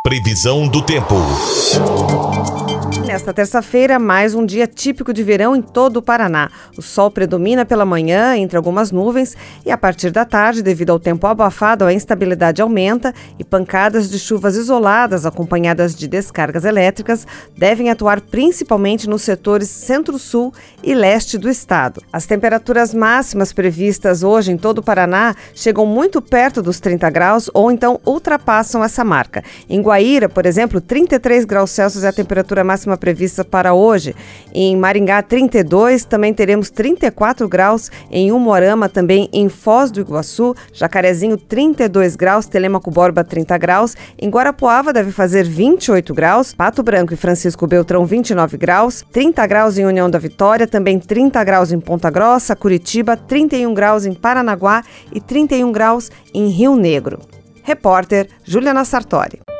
Previsão do tempo. Nesta terça-feira, mais um dia típico de verão em todo o Paraná. O sol predomina pela manhã, entre algumas nuvens, e a partir da tarde, devido ao tempo abafado, a instabilidade aumenta e pancadas de chuvas isoladas, acompanhadas de descargas elétricas, devem atuar principalmente nos setores centro-sul e leste do estado. As temperaturas máximas previstas hoje em todo o Paraná chegam muito perto dos 30 graus ou então ultrapassam essa marca. Em Guaíra, por exemplo, 33 graus Celsius é a temperatura máxima prevista para hoje. Em Maringá, 32, também teremos 34 graus, em Umuarama, também em Foz do Iguaçu, Jacarezinho, 32 graus, Telêmaco Borba, 30 graus, em Guarapuava deve fazer 28 graus, Pato Branco e Francisco Beltrão, 29 graus, 30 graus em União da Vitória, também 30 graus em Ponta Grossa, Curitiba, 31 graus em Paranaguá e 31 graus em Rio Negro. Repórter Juliana Sartori.